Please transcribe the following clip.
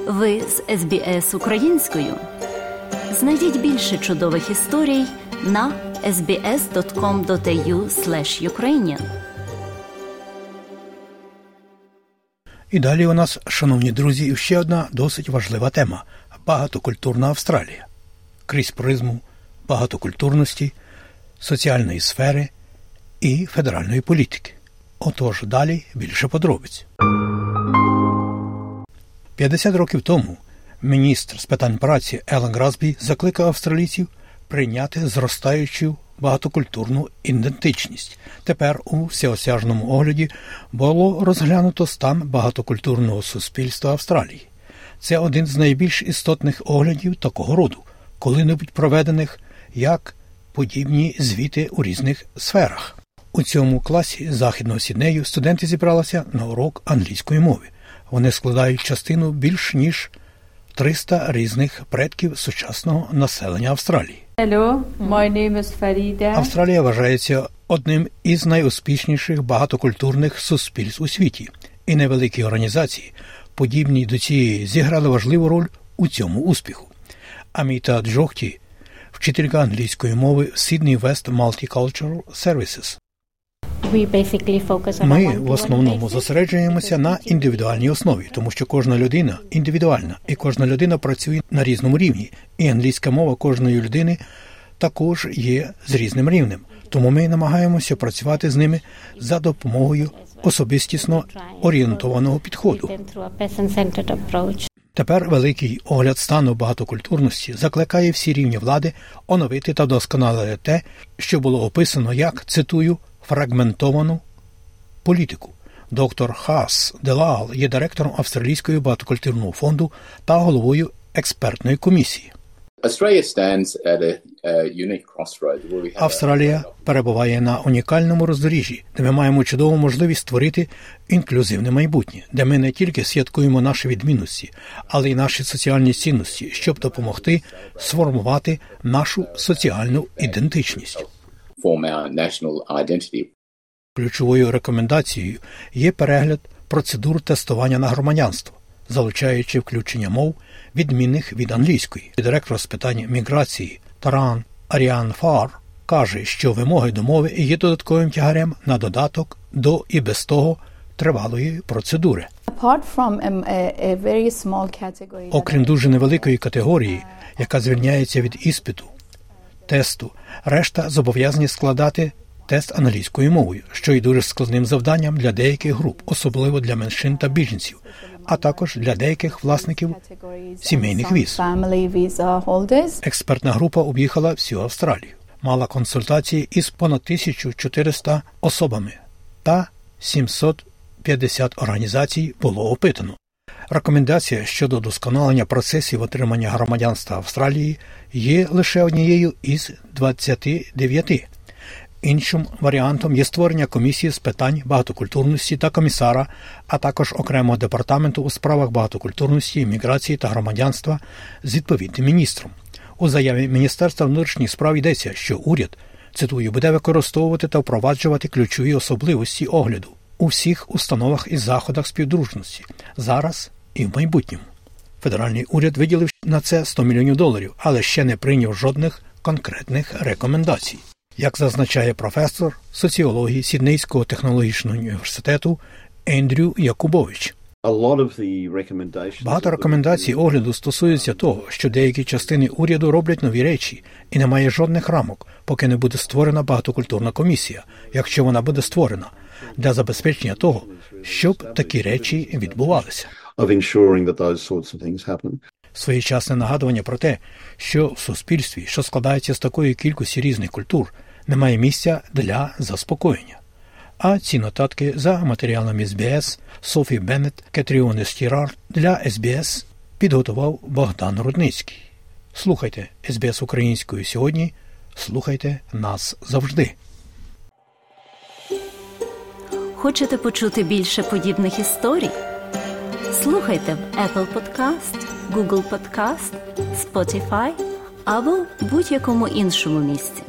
Ви з СБС українською. Знайдіть більше чудових історій на sbs.com.au/Ukrainian. І далі у нас, шановні друзі, ще одна досить важлива тема – багатокультурна Австралія. Крізь призму багатокультурності, соціальної сфери і федеральної політики. Отож, далі більше подробиць. 50 років тому міністр з питань праці Елен Грасбі закликав австралійців прийняти зростаючу багатокультурну ідентичність. Тепер у всеосяжному огляді було розглянуто стан багатокультурного суспільства Австралії. Це один з найбільш істотних оглядів такого роду, коли-небудь проведених як подібні звіти у різних сферах. У цьому класі Західного Сіднею студенти зібралися на урок англійської мови. Вони складають частину більш ніж 300 різних предків сучасного населення Австралії. Hello, my name is Farida. Австралія вважається одним із найуспішніших багатокультурних суспільств у світі. І невеликі організації, подібні до цієї, зіграли важливу роль у цьому успіху. Аміта Джохті, вчителька англійської мови в Sydney West Multicultural Services. Ми в основному зосереджуємося на індивідуальній основі, тому що кожна людина індивідуальна, і кожна людина працює на різному рівні, і англійська мова кожної людини також є з різним рівнем. Тому ми намагаємося працювати з ними за допомогою особистісно орієнтованого підходу. Тепер великий огляд стану багатокультурності закликає всі рівні влади оновити та вдосконалити те, що було описано як, цитую, фрагментовану політику. Доктор Хас Делал є директором Австралійського багатокультурного фонду та головою експертної комісії. Австралія перебуває на унікальному роздоріжжі, де ми маємо чудову можливість створити інклюзивне майбутнє, де ми не тільки святкуємо наші відмінності, але й наші соціальні цінності, щоб допомогти сформувати нашу соціальну ідентичність. Ключовою рекомендацією є перегляд процедур тестування на громадянство, залучаючи включення мов, відмінних від англійської. Директор з питань міграції Таран Аріан Фар каже, що вимоги до мови є додатковим тягарем на додаток до і без того тривалої процедури. Окрім дуже невеликої категорії, яка звільняється від іспиту, тесту, решта зобов'язані складати тест англійською мовою, що є дуже складним завданням для деяких груп, особливо для меншин та біженців, а також для деяких власників сімейних віз. Експертна група об'їхала всю Австралію, мала консультації із понад 1400 особами та 750 організацій було опитано. Рекомендація щодо удосконалення процесів отримання громадянства Австралії є лише однією із 29. Іншим варіантом є створення комісії з питань багатокультурності та комісара, а також окремого департаменту у справах багатокультурності, міграції та громадянства з відповідним міністром. У заяві Міністерства внутрішніх справ йдеться, що уряд, цитую, буде використовувати та впроваджувати ключові особливості огляду у всіх установах і заходах співдружності, зараз і в майбутньому. Федеральний уряд виділив на це $100 мільйонів, але ще не прийняв жодних конкретних рекомендацій. Як зазначає професор соціології Сіднейського технологічного університету Ендрю Якубович. Багато рекомендацій огляду стосуються того, що деякі частини уряду роблять нові речі, і немає жодних рамок, поки не буде створена багатокультурна комісія, якщо вона буде створена, для забезпечення того, щоб такі речі відбувалися. Своєчасне нагадування про те, що в суспільстві, що складається з такої кількості різних культур, немає місця для заспокоєння. А ці нотатки за матеріалами СБС Софі Беннет, Кетріони Стірар для СБС підготував Богдан Рудницький. Слухайте СБС українською сьогодні, слухайте нас завжди. Хочете почути більше подібних історій? Слухайте в Apple Podcast, Google Podcast, Spotify або будь-якому іншому місці.